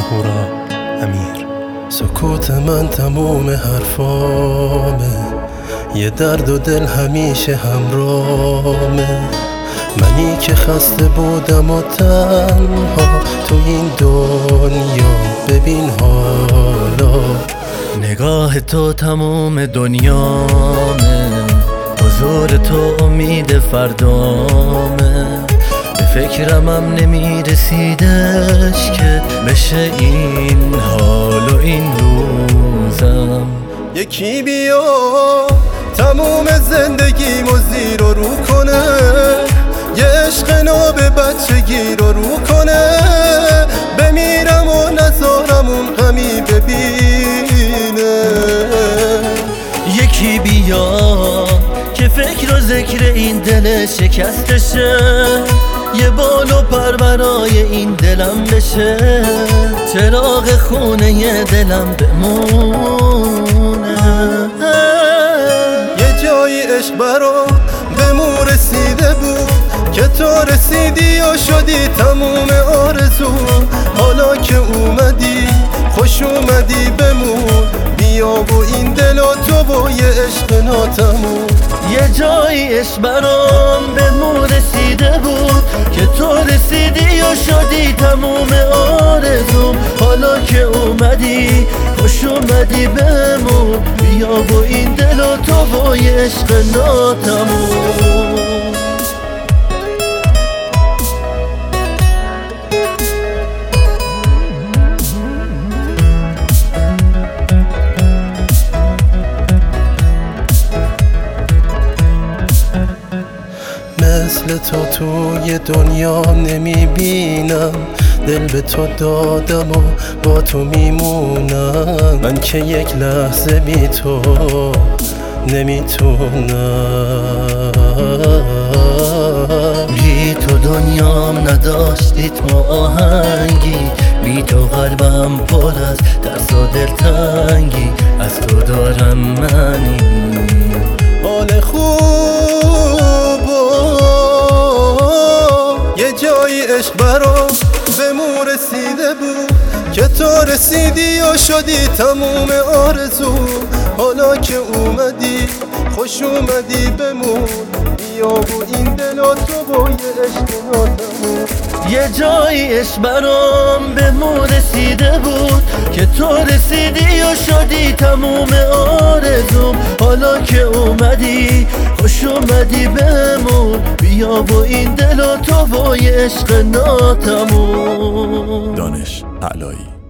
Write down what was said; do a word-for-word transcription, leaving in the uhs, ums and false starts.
اهورا امیر. سکوت من تموم حرفامه، یه درد و دل همیشه همرامه. منی که خسته بودم و تنها تو این دنیا، ببین حالا نگاه تو تموم دنیامه، حضور تو امید فردامه. به فکرمم نمیرسیدش که بشه این حال و این روزم. یکی بیا تموم زندگیمو زیر و رو کنه، یه عشق ناب بچگی رو رو کنه. بمیرم و نذارم اون غمی ببینه. یکی بیا که فکر و ذکر این دل شکستشه، یه بال و پر برای این دلم بشه. چراغ خونه ی دلم بمونه. یه جایی عشق برام به مو رسیده بود که تو رسیدی و شدی تموم آرزو. حالا که اومدی خوش اومدی بمون، بیا و این دل و تو و یه عشق ناتموم. یه جایی عشق برام به مو رسیده بود که تو رسیدی و شدی تموم آرزوم. حالا که اومدی خوش اومدی بمون، بیا و این دل و تو و یه عشق ناتموم. مثل تو توی دنیا نمیبینم، دل به تو دادم و با تو میمونم. من که یک لحظه بی تو نمیتونم. بی تو دنیام نداشتید ما آهنگی، بی تو قلبم پر از ترس و دلتنگی. از تو دارم منی حال خوب و یه جایی عشق برام به مو رسیده بود که تو رسیدی و شدی تموم آرزو. حالا که اومدی خوش اومدی بمون، بیا و این دل و تو و یه عشق ناتموم. یه جایی عشق برام به مو رسیده بود که تو رسیدی و شدی تموم آرزوم. حالا که اومدی خوش اومدی بمون، بیا و این دل و تو و یه عشق ناتموم. دانش علایی.